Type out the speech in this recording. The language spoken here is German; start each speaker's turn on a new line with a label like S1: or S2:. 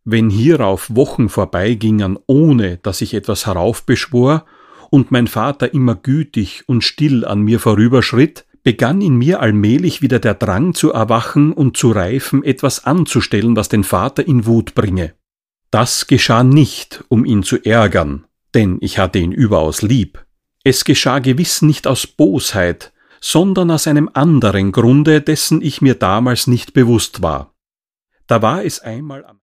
S1: Wenn hierauf Wochen vorbeigingen, ohne dass ich etwas heraufbeschwor, und mein Vater immer gütig und still an mir vorüberschritt, begann in mir allmählich wieder der Drang zu erwachen und zu reifen, etwas anzustellen, was den Vater in Wut bringe. Das geschah nicht, um ihn zu ärgern, denn ich hatte ihn überaus lieb. Es geschah gewiss nicht aus Bosheit, sondern aus einem anderen Grunde, dessen ich mir damals nicht bewusst war. Da war es einmal am